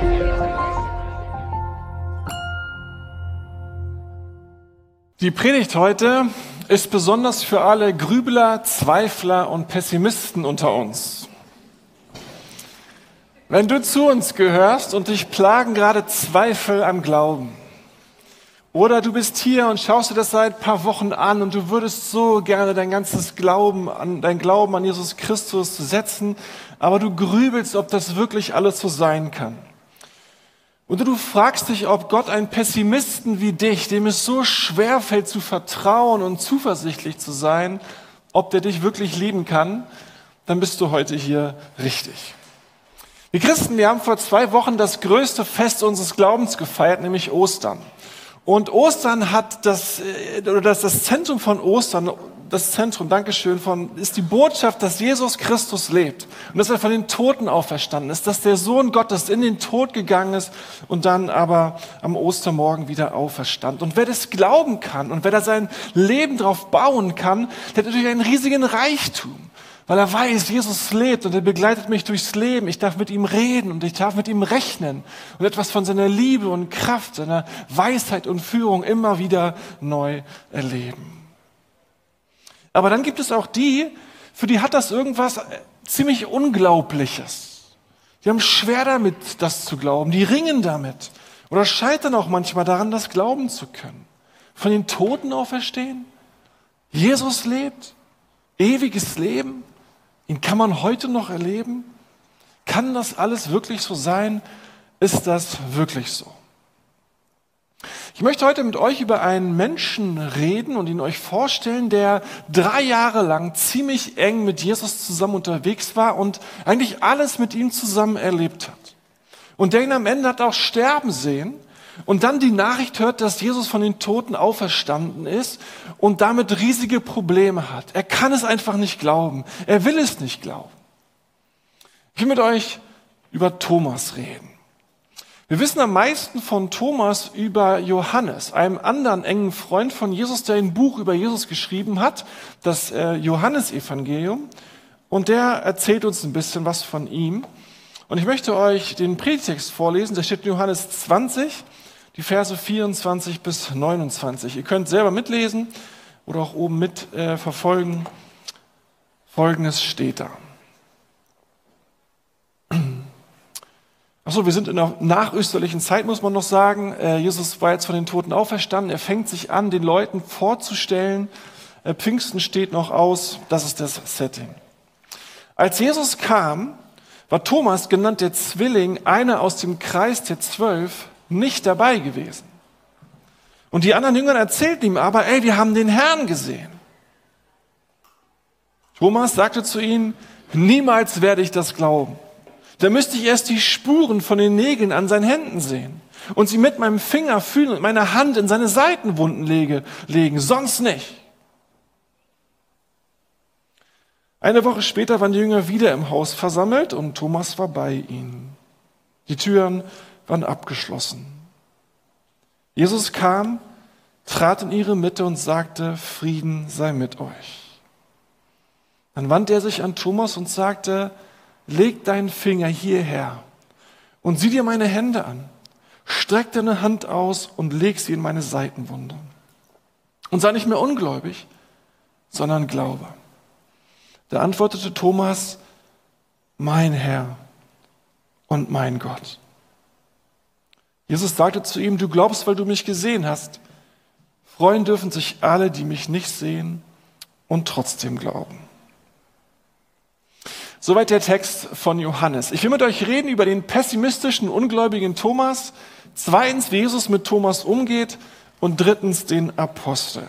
Die Predigt heute ist besonders für alle Grübler, Zweifler und Pessimisten unter uns. Wenn du zu uns gehörst und dich plagen gerade Zweifel am Glauben, oder du bist hier und schaust dir das seit ein paar Wochen an und du würdest so gerne dein Glauben an Jesus Christus setzen, aber du grübelst, ob das wirklich alles so sein kann. Und du fragst dich, ob Gott einen Pessimisten wie dich, dem es so schwer fällt zu vertrauen und zuversichtlich zu sein, ob der dich wirklich lieben kann, dann bist du heute hier richtig. Wir Christen, wir haben vor 2 Wochen das größte Fest unseres Glaubens gefeiert, nämlich Ostern. Und Ostern hat das Zentrum von Ostern, ist die Botschaft, dass Jesus Christus lebt und dass er von den Toten auferstanden ist, dass der Sohn Gottes in den Tod gegangen ist und dann aber am Ostermorgen wieder auferstand. Und wer das glauben kann und wer da sein Leben drauf bauen kann, der hat natürlich einen riesigen Reichtum, weil er weiß, Jesus lebt und er begleitet mich durchs Leben. Ich darf mit ihm reden und ich darf mit ihm rechnen und etwas von seiner Liebe und Kraft, seiner Weisheit und Führung immer wieder neu erleben. Aber dann gibt es auch die, für die hat das irgendwas ziemlich Unglaubliches. Die haben schwer damit, das zu glauben. Die ringen damit oder scheitern auch manchmal daran, das glauben zu können. Von den Toten auferstehen? Jesus lebt? Ewiges Leben? Ihn kann man heute noch erleben? Kann das alles wirklich so sein? Ist das wirklich so? Ich möchte heute mit euch über einen Menschen reden und ihn euch vorstellen, der 3 Jahre lang ziemlich eng mit Jesus zusammen unterwegs war und eigentlich alles mit ihm zusammen erlebt hat. Und der ihn am Ende hat auch sterben sehen und dann die Nachricht hört, dass Jesus von den Toten auferstanden ist und damit riesige Probleme hat. Er kann es einfach nicht glauben. Er will es nicht glauben. Ich will mit euch über Thomas reden. Wir wissen am meisten von Thomas über Johannes, einem anderen engen Freund von Jesus, der ein Buch über Jesus geschrieben hat, das Johannesevangelium. Und der erzählt uns ein bisschen was von ihm. Und ich möchte euch den Predigtext vorlesen, der steht in Johannes 20, die Verse 24 bis 29. Ihr könnt selber mitlesen oder auch oben mit verfolgen. Folgendes steht da. Achso, wir sind in einer nachösterlichen Zeit, muss man noch sagen. Jesus war jetzt von den Toten auferstanden. Er fängt sich an, den Leuten vorzustellen. Pfingsten steht noch aus. Das ist das Setting. Als Jesus kam, war Thomas, genannt der Zwilling, einer aus dem Kreis der 12, nicht dabei gewesen. Und die anderen Jünger erzählten ihm aber, wir haben den Herrn gesehen. Thomas sagte zu ihnen, niemals werde ich das glauben. Da müsste ich erst die Spuren von den Nägeln an seinen Händen sehen und sie mit meinem Finger fühlen und meine Hand in seine Seitenwunden legen, sonst nicht. Eine Woche später waren die Jünger wieder im Haus versammelt und Thomas war bei ihnen. Die Türen waren abgeschlossen. Jesus kam, trat in ihre Mitte und sagte, Frieden sei mit euch. Dann wandte er sich an Thomas und sagte, leg deinen Finger hierher und sieh dir meine Hände an. Streck deine Hand aus und leg sie in meine Seitenwunde. Und sei nicht mehr ungläubig, sondern glaube. Da antwortete Thomas, mein Herr und mein Gott. Jesus sagte zu ihm, du glaubst, weil du mich gesehen hast. Freuen dürfen sich alle, die mich nicht sehen und trotzdem glauben. Soweit der Text von Johannes. Ich will mit euch reden über den pessimistischen, ungläubigen Thomas. 2. wie Jesus mit Thomas umgeht. Und 3. den Apostel.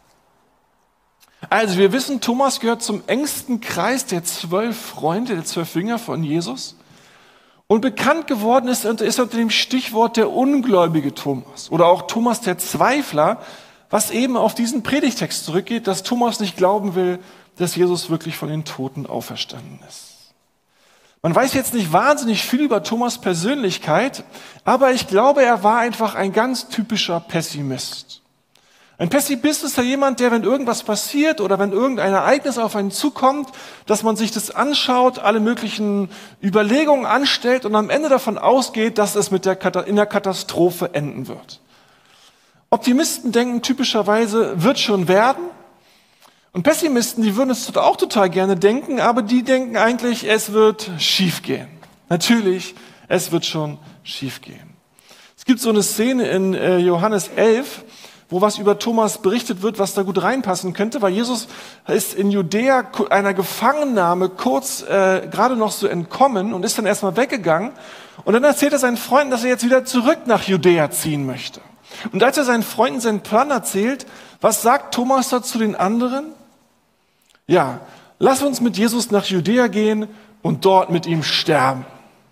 Also wir wissen, Thomas gehört zum engsten Kreis der 12 Freunde, der 12 Jünger von Jesus. Und bekannt geworden ist unter dem Stichwort der ungläubige Thomas. Oder auch Thomas der Zweifler, was eben auf diesen Predigtext zurückgeht, dass Thomas nicht glauben will, dass Jesus wirklich von den Toten auferstanden ist. Man weiß jetzt nicht wahnsinnig viel über Thomas' Persönlichkeit, aber ich glaube, er war einfach ein ganz typischer Pessimist. Ein Pessimist ist ja jemand, der, wenn irgendwas passiert oder wenn irgendein Ereignis auf einen zukommt, dass man sich das anschaut, alle möglichen Überlegungen anstellt und am Ende davon ausgeht, dass es in der Katastrophe enden wird. Optimisten denken typischerweise, wird schon werden. Und Pessimisten, die würden es auch total gerne denken, aber die denken eigentlich, es wird schiefgehen. Natürlich, es wird schon schiefgehen. Es gibt so eine Szene in Johannes 11, wo was über Thomas berichtet wird, was da gut reinpassen könnte, weil Jesus ist in Judäa einer Gefangennahme kurz gerade noch so entkommen und ist dann erstmal weggegangen. Und dann erzählt er seinen Freunden, dass er jetzt wieder zurück nach Judäa ziehen möchte. Und als er seinen Freunden seinen Plan erzählt, was sagt Thomas da zu den anderen? Ja, lass uns mit Jesus nach Judäa gehen und dort mit ihm sterben.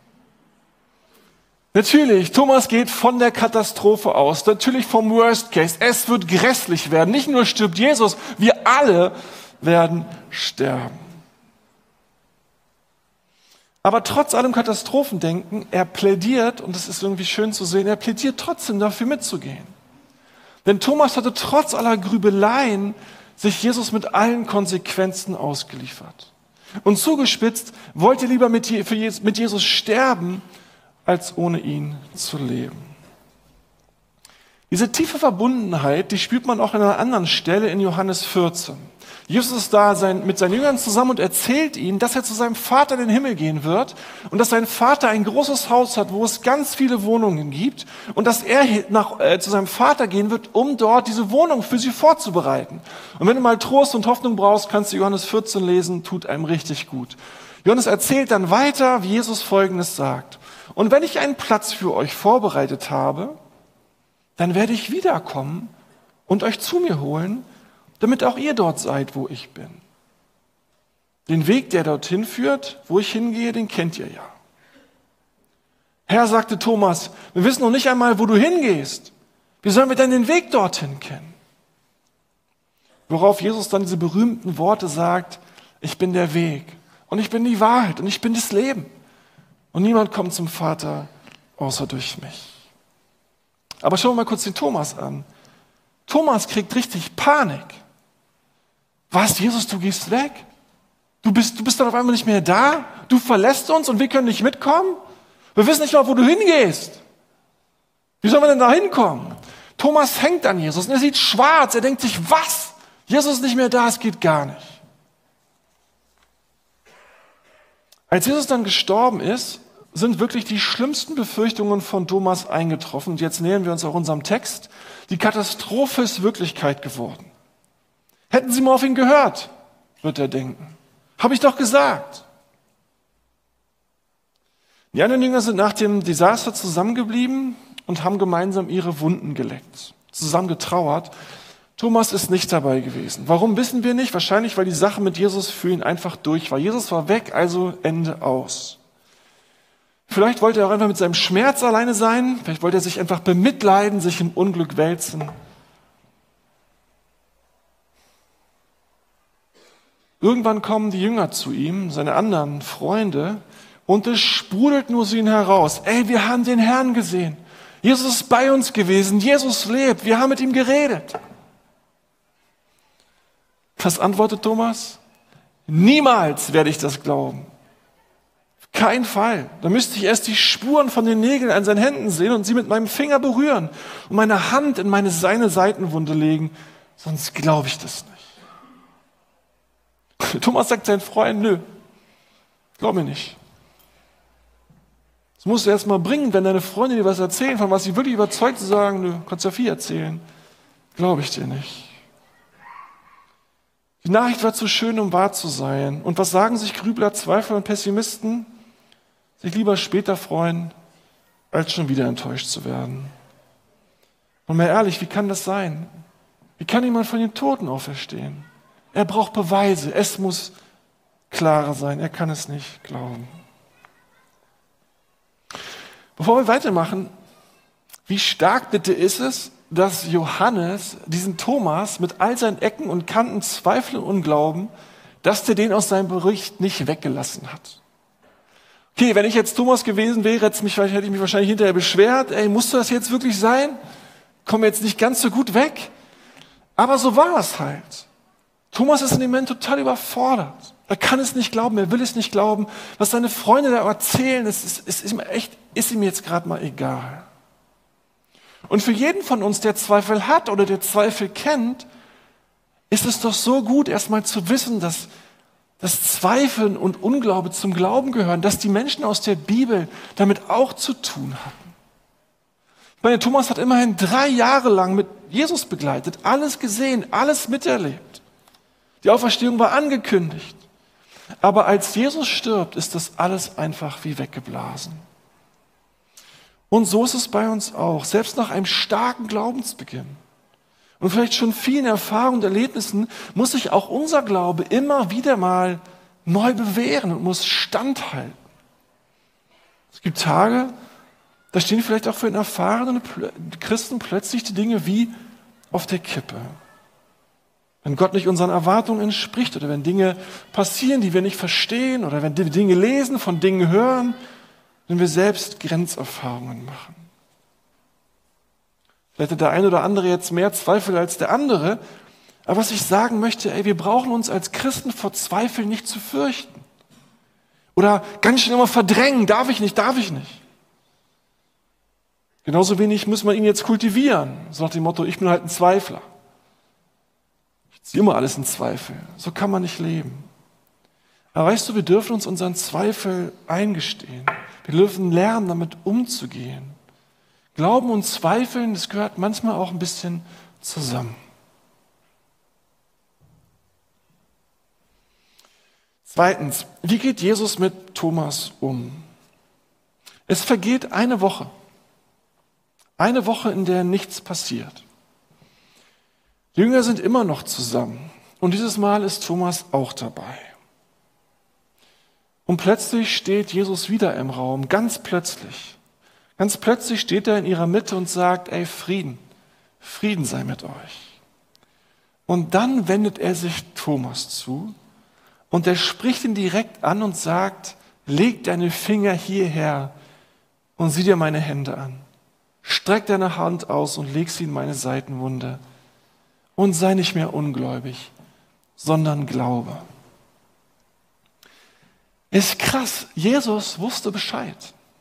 Natürlich, Thomas geht von der Katastrophe aus, natürlich vom Worst Case. Es wird grässlich werden. Nicht nur stirbt Jesus, wir alle werden sterben. Aber trotz allem Katastrophendenken, er plädiert, und das ist irgendwie schön zu sehen, er plädiert trotzdem dafür mitzugehen. Denn Thomas hatte trotz aller Grübeleien sich Jesus mit allen Konsequenzen ausgeliefert. Und zugespitzt, wollte lieber mit Jesus sterben, als ohne ihn zu leben. Diese tiefe Verbundenheit, die spürt man auch an einer anderen Stelle in Johannes 14. Jesus ist da mit seinen Jüngern zusammen und erzählt ihnen, dass er zu seinem Vater in den Himmel gehen wird und dass sein Vater ein großes Haus hat, wo es ganz viele Wohnungen gibt und dass er zu seinem Vater gehen wird, um dort diese Wohnung für sie vorzubereiten. Und wenn du mal Trost und Hoffnung brauchst, kannst du Johannes 14 lesen, tut einem richtig gut. Johannes erzählt dann weiter, wie Jesus Folgendes sagt. Und wenn ich einen Platz für euch vorbereitet habe, dann werde ich wiederkommen und euch zu mir holen, damit auch ihr dort seid, wo ich bin. Den Weg, der dorthin führt, wo ich hingehe, den kennt ihr ja. Herr, sagte Thomas, wir wissen noch nicht einmal, wo du hingehst. Wie sollen wir denn den Weg dorthin kennen? Worauf Jesus dann diese berühmten Worte sagt, ich bin der Weg und ich bin die Wahrheit und ich bin das Leben. Und niemand kommt zum Vater, außer durch mich. Aber schauen wir mal kurz den Thomas an. Thomas kriegt richtig Panik. Was, Jesus, du gehst weg? Du bist dann auf einmal nicht mehr da? Du verlässt uns und wir können nicht mitkommen? Wir wissen nicht mal, wo du hingehst. Wie sollen wir denn da hinkommen? Thomas hängt an Jesus und er sieht schwarz. Er denkt sich, was? Jesus ist nicht mehr da, es geht gar nicht. Als Jesus dann gestorben ist, sind wirklich die schlimmsten Befürchtungen von Thomas eingetroffen. Und jetzt nähern wir uns auch unserem Text. Die Katastrophe ist Wirklichkeit geworden. Hätten Sie mal auf ihn gehört, wird er denken. Habe ich doch gesagt. Die anderen Jünger sind nach dem Desaster zusammengeblieben und haben gemeinsam ihre Wunden geleckt, zusammen getrauert. Thomas ist nicht dabei gewesen. Warum, wissen wir nicht. Wahrscheinlich, weil die Sache mit Jesus für ihn einfach durch war. Jesus war weg, also Ende aus. Vielleicht wollte er auch einfach mit seinem Schmerz alleine sein. Vielleicht wollte er sich einfach bemitleiden, sich im Unglück wälzen. Irgendwann kommen die Jünger zu ihm, seine anderen Freunde, und es sprudelt nur aus ihnen heraus. Ey, wir haben den Herrn gesehen. Jesus ist bei uns gewesen. Jesus lebt. Wir haben mit ihm geredet. Was antwortet Thomas? Niemals werde ich das glauben. Kein Fall. Da müsste ich erst die Spuren von den Nägeln an seinen Händen sehen und sie mit meinem Finger berühren und meine Hand in seine Seitenwunde legen. Sonst glaube ich das nicht. Thomas sagt seinen Freunden, nö, glaub mir nicht. Das musst du erst mal bringen, wenn deine Freunde dir was erzählen, von was sie wirklich überzeugt, zu sagen, nö, kannst ja viel erzählen. Glaube ich dir nicht. Die Nachricht war zu schön, um wahr zu sein. Und was sagen sich Grübler, Zweifler und Pessimisten? Sich lieber später freuen, als schon wieder enttäuscht zu werden. Und mal ehrlich, wie kann das sein? Wie kann jemand von den Toten auferstehen? Er braucht Beweise. Es muss klarer sein. Er kann es nicht glauben. Bevor wir weitermachen, wie stark bitte ist es, dass Johannes diesen Thomas mit all seinen Ecken und Kanten, Zweifel und Unglauben, dass der den aus seinem Bericht nicht weggelassen hat. Okay, wenn ich jetzt Thomas gewesen wäre, hätte ich mich wahrscheinlich hinterher beschwert. Ey, musste das jetzt wirklich sein? Komme jetzt nicht ganz so gut weg. Aber so war es halt. Thomas ist in dem Moment total überfordert. Er kann es nicht glauben, er will es nicht glauben. Was seine Freunde da erzählen, ist ihm jetzt gerade mal egal. Und für jeden von uns, der Zweifel hat oder der Zweifel kennt, ist es doch so gut, erstmal zu wissen, dass Zweifeln und Unglaube zum Glauben gehören, dass die Menschen aus der Bibel damit auch zu tun hatten. Ich meine, Thomas hat immerhin 3 Jahre lang mit Jesus begleitet, alles gesehen, alles miterlebt. Die Auferstehung war angekündigt. Aber als Jesus stirbt, ist das alles einfach wie weggeblasen. Und so ist es bei uns auch, selbst nach einem starken Glaubensbeginn und vielleicht schon vielen Erfahrungen und Erlebnissen muss sich auch unser Glaube immer wieder mal neu bewähren und muss standhalten. Es gibt Tage, da stehen vielleicht auch für einen erfahrenen Christen plötzlich die Dinge wie auf der Kippe. Wenn Gott nicht unseren Erwartungen entspricht oder wenn Dinge passieren, die wir nicht verstehen oder wenn wir Dinge lesen, von Dingen hören, wenn wir selbst Grenzerfahrungen machen. Vielleicht hat der eine oder andere jetzt mehr Zweifel als der andere, aber was ich sagen möchte, wir brauchen uns als Christen vor Zweifeln nicht zu fürchten. Oder ganz schnell immer verdrängen, darf ich nicht. Genauso wenig muss man ihn jetzt kultivieren, so nach dem Motto, ich bin halt ein Zweifler. Ich ziehe immer alles in Zweifel. So kann man nicht leben. Aber weißt du, wir dürfen uns unseren Zweifel eingestehen. Wir dürfen lernen, damit umzugehen. Glauben und Zweifeln, das gehört manchmal auch ein bisschen zusammen. Zweitens, wie geht Jesus mit Thomas um? Es vergeht eine Woche. Eine Woche, in der nichts passiert. Die Jünger sind immer noch zusammen. Und dieses Mal ist Thomas auch dabei. Und plötzlich steht Jesus wieder im Raum, ganz plötzlich. Ganz plötzlich steht er in ihrer Mitte und sagt, Frieden sei mit euch. Und dann wendet er sich Thomas zu und er spricht ihn direkt an und sagt, leg deine Finger hierher und sieh dir meine Hände an. Streck deine Hand aus und leg sie in meine Seitenwunde und sei nicht mehr ungläubig, sondern glaube. Ist krass, Jesus wusste Bescheid.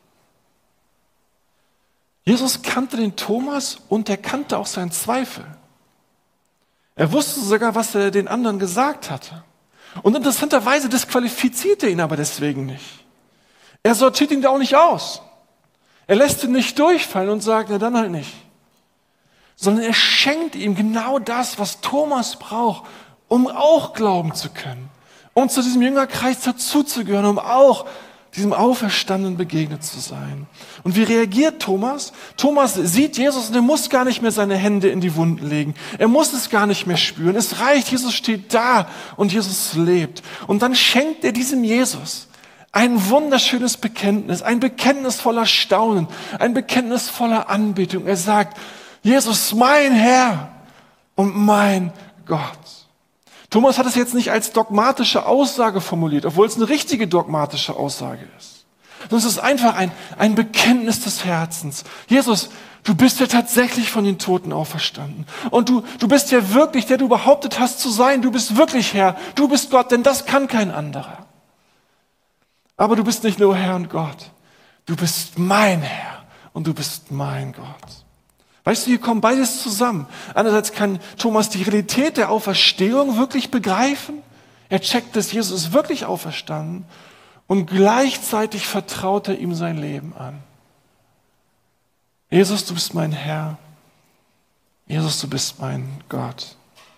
Jesus kannte den Thomas und er kannte auch seinen Zweifel. Er wusste sogar, was er den anderen gesagt hatte. Und interessanterweise disqualifiziert er ihn aber deswegen nicht. Er sortiert ihn da auch nicht aus. Er lässt ihn nicht durchfallen und sagt, na dann halt nicht. Sondern er schenkt ihm genau das, was Thomas braucht, um auch glauben zu können. Um zu diesem Jüngerkreis dazuzugehören, um auch diesem Auferstandenen begegnet zu sein. Und wie reagiert Thomas? Thomas sieht Jesus und er muss gar nicht mehr seine Hände in die Wunden legen. Er muss es gar nicht mehr spüren. Es reicht, Jesus steht da und Jesus lebt. Und dann schenkt er diesem Jesus ein wunderschönes Bekenntnis, ein Bekenntnis voller Staunen, ein Bekenntnis voller Anbetung. Er sagt, Jesus, mein Herr und mein Gott. Thomas hat es jetzt nicht als dogmatische Aussage formuliert, obwohl es eine richtige dogmatische Aussage ist. Sondern es ist einfach ein Bekenntnis des Herzens. Jesus, du bist ja tatsächlich von den Toten auferstanden. Und du bist ja wirklich, der du behauptet hast zu sein. Du bist wirklich Herr. Du bist Gott, denn das kann kein anderer. Aber du bist nicht nur Herr und Gott. Du bist mein Herr und du bist mein Gott. Weißt du, hier kommt beides zusammen. Einerseits kann Thomas die Realität der Auferstehung wirklich begreifen. Er checkt, dass Jesus ist wirklich auferstanden. Und gleichzeitig vertraut er ihm sein Leben an. Jesus, du bist mein Herr. Jesus, du bist mein Gott.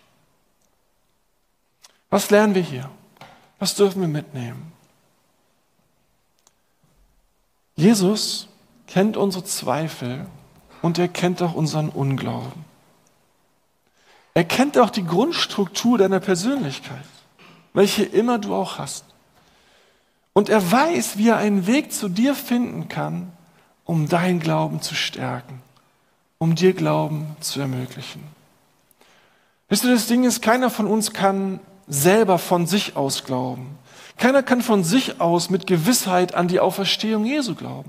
Was lernen wir hier? Was dürfen wir mitnehmen? Jesus kennt unsere Zweifel und er kennt auch unseren Unglauben. Er kennt auch die Grundstruktur deiner Persönlichkeit, welche immer du auch hast. Und er weiß, wie er einen Weg zu dir finden kann, um deinen Glauben zu stärken, um dir Glauben zu ermöglichen. Wisst ihr, das Ding ist, keiner von uns kann selber von sich aus glauben. Keiner kann von sich aus mit Gewissheit an die Auferstehung Jesu glauben.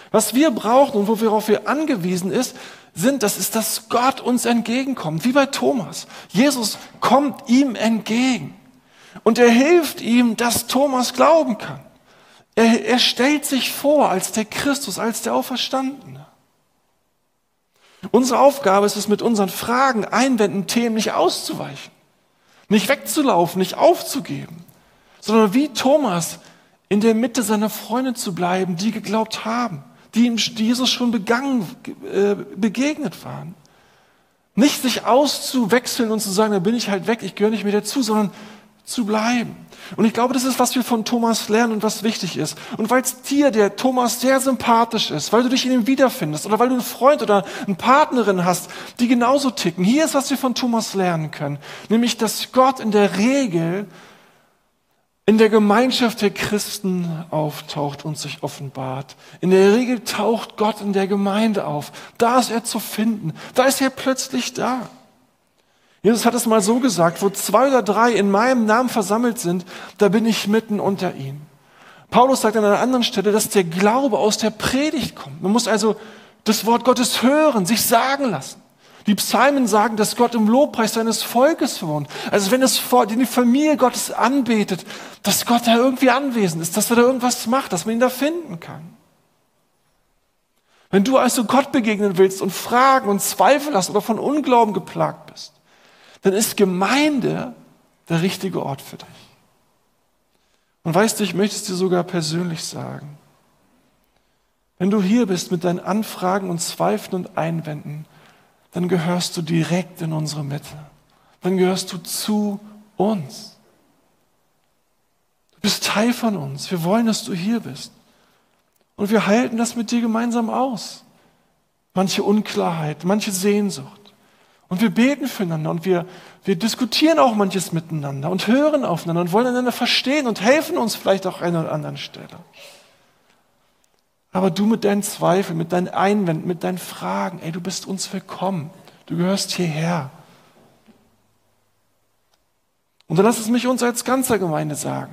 Was wir brauchen und worauf wir angewiesen sind, dass Gott uns entgegenkommt, wie bei Thomas. Jesus kommt ihm entgegen und er hilft ihm, dass Thomas glauben kann. Er stellt sich vor als der Christus, als der Auferstandene. Unsere Aufgabe ist es, mit unseren Fragen, Einwänden, Themen nicht auszuweichen, nicht wegzulaufen, nicht aufzugeben, sondern wie Thomas in der Mitte seiner Freunde zu bleiben, die geglaubt haben, die ihm Jesus schon begegnet waren. Nicht sich auszuwechseln und zu sagen, da bin ich halt weg, ich gehöre nicht mehr dazu, sondern zu bleiben. Und ich glaube, das ist, was wir von Thomas lernen und was wichtig ist. Und weil es dir, der Thomas, sehr sympathisch ist, weil du dich in ihm wiederfindest oder weil du einen Freund oder eine Partnerin hast, die genauso ticken. Hier ist, was wir von Thomas lernen können. Nämlich, dass Gott in der Regel in der Gemeinschaft der Christen auftaucht und sich offenbart. In der Regel taucht Gott in der Gemeinde auf. Da ist er zu finden. Da ist er plötzlich da. Jesus hat es mal so gesagt, wo 2 oder 3 in meinem Namen versammelt sind, da bin ich mitten unter ihnen. Paulus sagt an einer anderen Stelle, dass der Glaube aus der Predigt kommt. Man muss also das Wort Gottes hören, sich sagen lassen. Die Psalmen sagen, dass Gott im Lobpreis seines Volkes wohnt. Also wenn die Familie Gottes anbetet, dass Gott da irgendwie anwesend ist, dass er da irgendwas macht, dass man ihn da finden kann. Wenn du also Gott begegnen willst und Fragen und Zweifel hast oder von Unglauben geplagt bist, dann ist Gemeinde der richtige Ort für dich. Und weißt du, ich möchte es dir sogar persönlich sagen. Wenn du hier bist mit deinen Anfragen und Zweifeln und Einwänden, dann gehörst du direkt in unsere Mitte. Dann gehörst du zu uns. Du bist Teil von uns. Wir wollen, dass du hier bist. Und wir halten das mit dir gemeinsam aus. Manche Unklarheit, manche Sehnsucht. Und wir beten füreinander und wir diskutieren auch manches miteinander und hören aufeinander und wollen einander verstehen und helfen uns vielleicht auch an einer oder anderen Stelle. Aber du mit deinen Zweifeln, mit deinen Einwänden, mit deinen Fragen, du bist uns willkommen. Du gehörst hierher. Und dann lass es mich uns als ganzer Gemeinde sagen.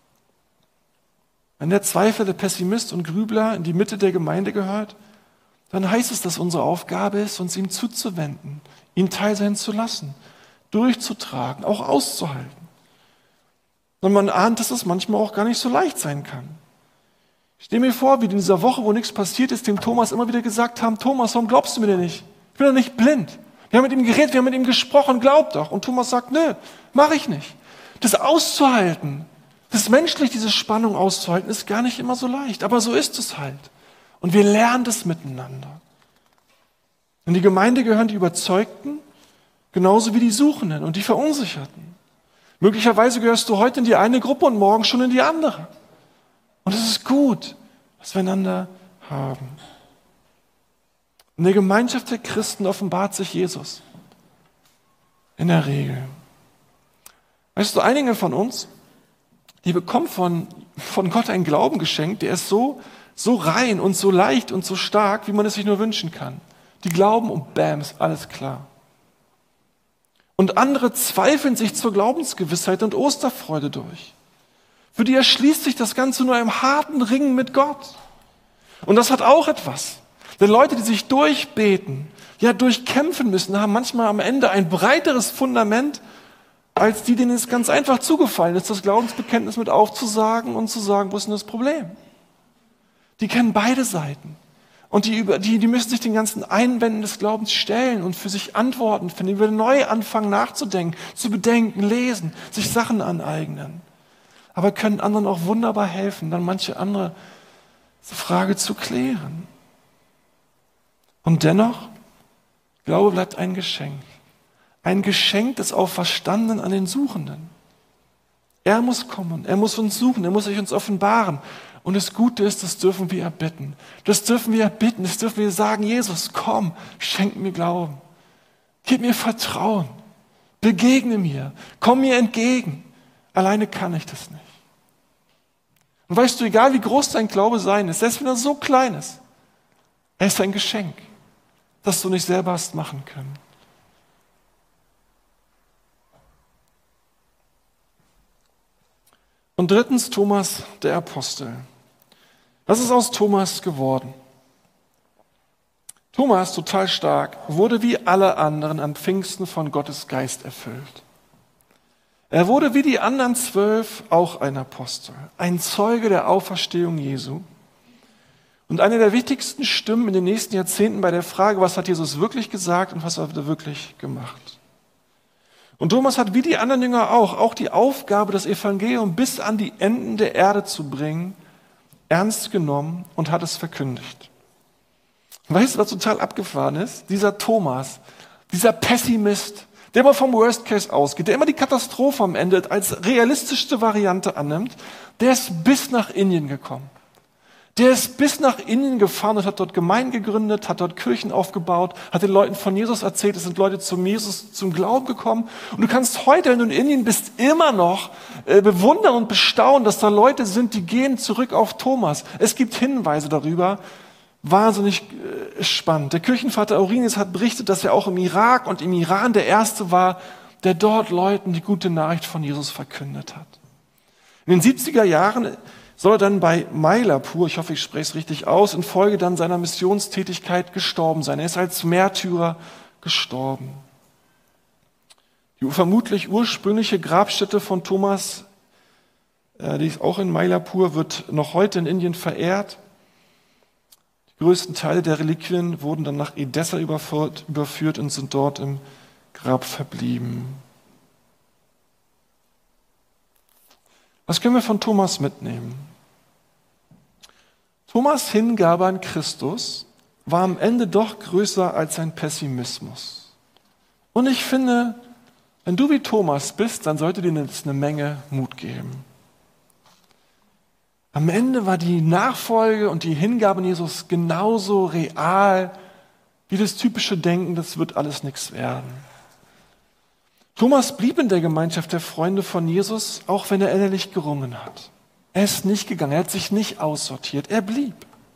Wenn der Zweifel, der Pessimist und Grübler in die Mitte der Gemeinde gehört, dann heißt es, dass unsere Aufgabe ist, uns ihm zuzuwenden, ihn Teil sein zu lassen, durchzutragen, auch auszuhalten. Und man ahnt, dass es manchmal auch gar nicht so leicht sein kann. Ich stell mir vor, wie in dieser Woche, wo nichts passiert ist, dem Thomas immer wieder gesagt haben, Thomas, warum glaubst du mir denn nicht? Ich bin doch nicht blind. Wir haben mit ihm geredet, wir haben mit ihm gesprochen, glaub doch. Und Thomas sagt, nö, mach ich nicht. Das auszuhalten, das menschlich, diese Spannung auszuhalten, ist gar nicht immer so leicht. Aber so ist es halt. Und wir lernen das miteinander. In die Gemeinde gehören die Überzeugten, genauso wie die Suchenden und die Verunsicherten. Möglicherweise gehörst du heute in die eine Gruppe und morgen schon in die andere. Und es ist gut, dass wir einander haben. In der Gemeinschaft der Christen offenbart sich Jesus. In der Regel. Weißt du, einige von uns, die bekommen von Gott einen Glauben geschenkt, der ist so rein und so leicht und so stark, wie man es sich nur wünschen kann. Die glauben und bam, ist alles klar. Und andere zweifeln sich zur Glaubensgewissheit und Osterfreude durch. Für die erschließt sich das Ganze nur einem harten Ringen mit Gott. Und das hat auch etwas. Denn Leute, die sich durchbeten, durchkämpfen müssen, haben manchmal am Ende ein breiteres Fundament, als die, denen es ganz einfach zugefallen ist, das Glaubensbekenntnis mit aufzusagen und zu sagen, wo ist denn das Problem? Die kennen beide Seiten. Und die müssen sich den ganzen Einwänden des Glaubens stellen und für sich Antworten finden, über neu anfangen nachzudenken, zu bedenken, lesen, sich Sachen aneignen. Aber können anderen auch wunderbar helfen, dann manche andere Frage zu klären. Und dennoch, Glaube bleibt ein Geschenk. Ein Geschenk des Auferstandenen an den Suchenden. Er muss kommen, er muss uns suchen, er muss sich uns offenbaren. Und das Gute ist, das dürfen wir erbitten. Das dürfen wir erbitten, das dürfen wir sagen, Jesus, komm, schenk mir Glauben. Gib mir Vertrauen. Begegne mir. Komm mir entgegen. Alleine kann ich das nicht. Und weißt du, egal wie groß dein Glaube sein ist, selbst wenn er so klein ist, er ist ein Geschenk, das du nicht selber hast machen können. Und drittens, Thomas, der Apostel. Was ist aus Thomas geworden? Thomas, total stark, wurde wie alle anderen an Pfingsten von Gottes Geist erfüllt. Er wurde wie die anderen 12 auch ein Apostel, ein Zeuge der Auferstehung Jesu. Und eine der wichtigsten Stimmen in den nächsten Jahrzehnten bei der Frage, was hat Jesus wirklich gesagt und was hat er wirklich gemacht. Und Thomas hat wie die anderen Jünger auch die Aufgabe, das Evangelium bis an die Enden der Erde zu bringen, ernst genommen und hat es verkündigt. Weißt du, was total abgefahren ist? Dieser Thomas, dieser Pessimist, der immer vom Worst Case ausgeht, der immer die Katastrophe am Ende als realistischste Variante annimmt, der ist bis nach Indien gekommen. Der ist bis nach Indien gefahren und hat dort Gemeinden gegründet, hat dort Kirchen aufgebaut, hat den Leuten von Jesus erzählt, es sind Leute zum Jesus zum Glauben gekommen. Und du kannst heute, wenn du in Indien bist, immer noch bewundern und bestaunen, dass da Leute sind, die gehen zurück auf Thomas. Es gibt Hinweise darüber, wahnsinnig spannend. Der Kirchenvater Aurelius hat berichtet, dass er auch im Irak und im Iran der Erste war, der dort Leuten die gute Nachricht von Jesus verkündet hat. In den 70er Jahren soll er dann bei Mylapore, ich hoffe, ich spreche es richtig aus, infolge dann seiner Missionstätigkeit gestorben sein. Er ist als Märtyrer gestorben. Die vermutlich ursprüngliche Grabstätte von Thomas, die ist auch in Mylapore, wird noch heute in Indien verehrt. Die größten Teile der Reliquien wurden dann nach Edessa überführt und sind dort im Grab verblieben. Was können wir von Thomas mitnehmen? Thomas' Hingabe an Christus war am Ende doch größer als sein Pessimismus. Und ich finde, wenn du wie Thomas bist, dann sollte dir das eine Menge Mut geben. Am Ende war die Nachfolge und die Hingabe an Jesus genauso real wie das typische Denken, das wird alles nichts werden. Thomas blieb in der Gemeinschaft der Freunde von Jesus, auch wenn er innerlich gerungen hat. Er ist nicht gegangen, er hat sich nicht aussortiert, er blieb.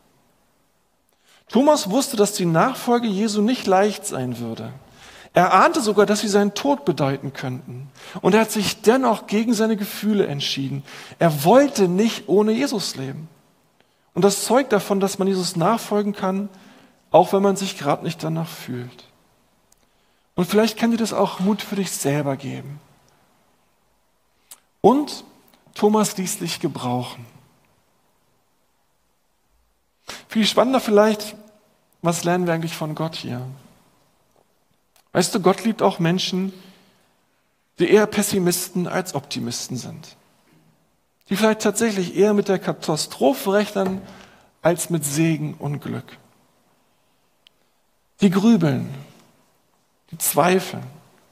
Thomas wusste, dass die Nachfolge Jesu nicht leicht sein würde. Er ahnte sogar, dass sie seinen Tod bedeuten könnten. Und er hat sich dennoch gegen seine Gefühle entschieden. Er wollte nicht ohne Jesus leben. Und das zeugt davon, dass man Jesus nachfolgen kann, auch wenn man sich gerade nicht danach fühlt. Und vielleicht kann dir das auch Mut für dich selber geben. Und Thomas ließ sich gebrauchen. Viel spannender vielleicht, was lernen wir eigentlich von Gott hier? Weißt du, Gott liebt auch Menschen, die eher Pessimisten als Optimisten sind. Die vielleicht tatsächlich eher mit der Katastrophe rechnen, als mit Segen und Glück. Die grübeln, die zweifeln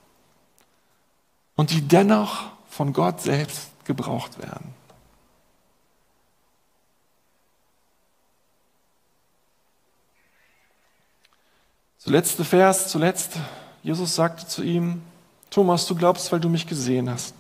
und die dennoch von Gott selbst gebraucht werden. Zuletzt, Jesus sagte zu ihm, Thomas, du glaubst, weil du mich gesehen hast.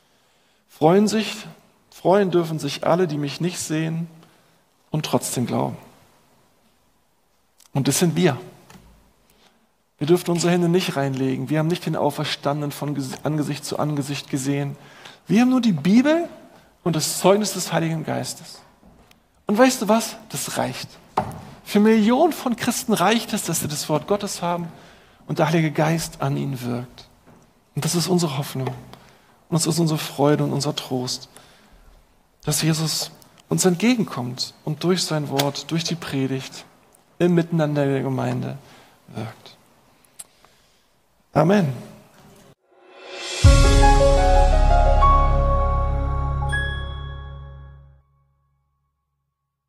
Freuen dürfen sich alle, die mich nicht sehen und trotzdem glauben. Und das sind wir. Wir dürfen unsere Hände nicht reinlegen. Wir haben nicht den Auferstandenen von Angesicht zu Angesicht gesehen. Wir haben nur die Bibel und das Zeugnis des Heiligen Geistes. Und weißt du was? Das reicht. Für Millionen von Christen reicht es, dass sie das Wort Gottes haben und der Heilige Geist an ihnen wirkt. Und das ist unsere Hoffnung. Und das ist unsere Freude und unser Trost, dass Jesus uns entgegenkommt und durch sein Wort, durch die Predigt, im Miteinander der Gemeinde wirkt. Amen.